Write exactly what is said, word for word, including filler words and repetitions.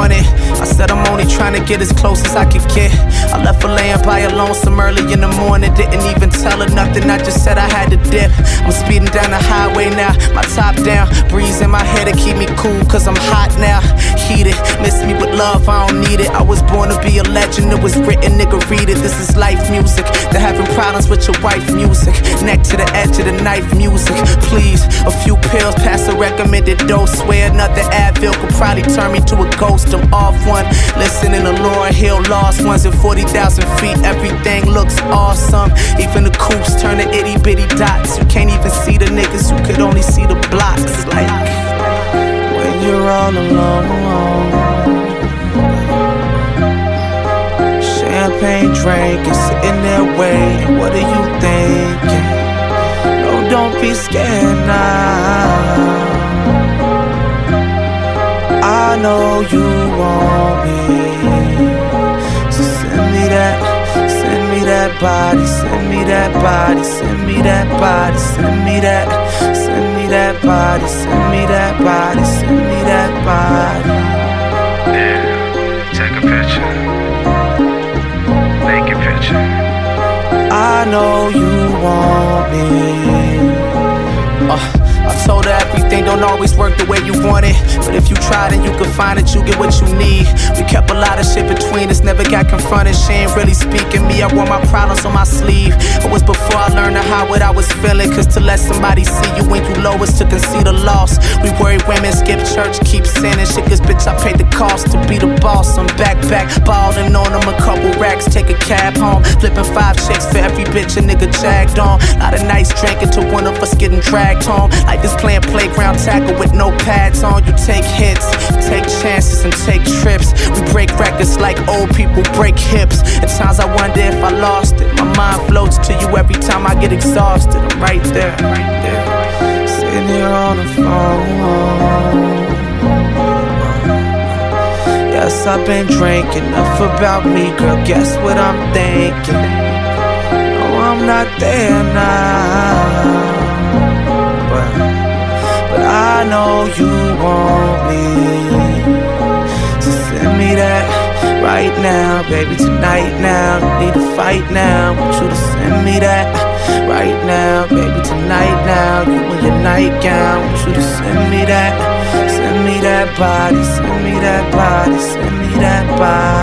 wanted. I said I'm only trying to get as close as I could get. I left her laying by her lonesome early in the morning. Didn't even tell her nothing, I just said I had to dip. I'm speeding down the highway now, my top down. Breeze in my hair to keep me cool, cause I'm hot now. Heated, miss me with love, I don't need it. I was born to be a legend, it was written, nigga, read it. This is life music, they're having problems with your wife music. Neck to the edge of the knife music. Please, a few pills past the recommended dose. Swear another Advil could probably turn me to a ghost. I'm off one, listening to Lauryn Hill, Lost Ones at forty thousand feet. Everything looks awesome, even the coops turn to itty bitty dots. You can't even see the niggas, you could only see the blocks. Like when you're all alone, champagne drinking, sitting there waiting. What are you thinking? No, don't be scared now. I know you want me, so send me that, send me that body, send me that body, send me that body, send me that, send me that body, send me that body, send me that body. Yeah, take a picture, make a picture. I know you want me. Uh. I told her everything don't always work the way you want it, but if you try then you can find it, you get what you need. We kept a lot of shit between us, never got confronted. She ain't really speaking me, I wore my problems on my sleeve. It was before I learned to hide what I was feeling, cause to let somebody see you when you low is to concede a loss. We worry women, skip church, keep sinning shit, cause bitch I paid the cost to be the boss. I'm back, back, ballin' on them, a couple racks, take a cab home. Flipping five chicks for every bitch a nigga jagged on. Lot of nights drinking till one of us getting dragged home. Life is playing playground tackle with no pads on. You take hits, take chances and take trips. We break records like old people break hips. At times I wonder if I lost it. My mind floats to you every time I get exhausted. I'm right there, right there, sitting here on the phone. Yes, I've been drinking, enough about me, girl, guess what I'm thinking? No, I'm not there now, but But I know you want me, so send me that right now, baby, tonight now. Need to fight now, want you to send me that right now, baby, tonight now. You in your nightgown, want you to send me that. Send me that body, send me that body, send me that body.